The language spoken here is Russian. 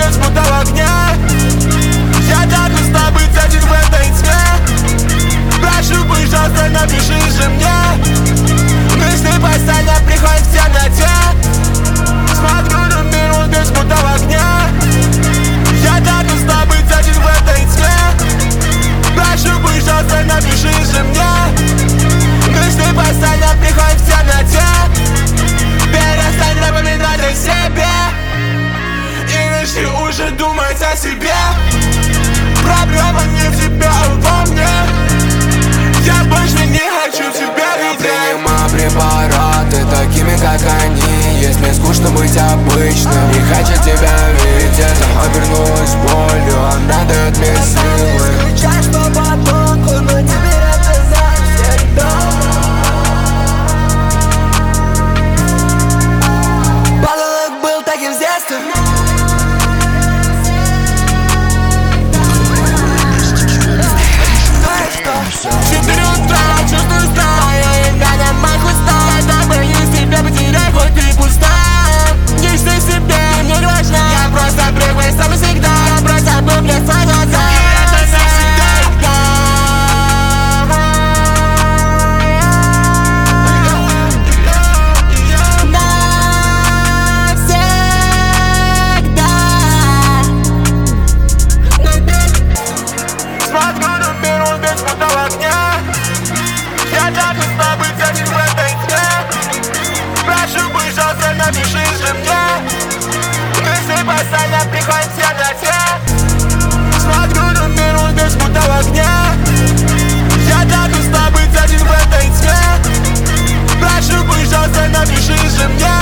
без будто огня. Я так устал быть один в этой тьме. Прошу, пожалуйста, напиши же мне. Мысли постоянно приходят в темноте. Смотрю на мир без будто огня. Я так устал быть один в этой тьме. Прошу, пожалуйста, напиши же мне. Мысли постоянно приходят в темноте. Перестань напоминать о себе и начни уже думать о себе. Проблема не в тебе, а во мне. Я больше не хочу тебя видеть. Я принимаю препараты такими, как они есть. Мне скучно быть обычным, не хочу тебя видеть. Обернулась болью, она дает мне силы. Кричать, что потом, но теперь это навсегда. Подонок был таким с детства. 4 утра, чувствую стаю, и гоня мать устала. Так боюсь тебя потерять, хоть ты пустая. Не жди себе, мне не важно. Я просто прыгаю сам всегда. Я просто был мне свои глаза. И это навсегда. Смотрю на мир без будто огня. Я так устал быть один в этой тьме. Прошу, пожалуйста, напиши же мне. Мысли постоянно приходят в темноте. Смотрю на мир без будто огня. Я так устал быть один в этой тьме. Прошу, пожалуйста, напиши же мне.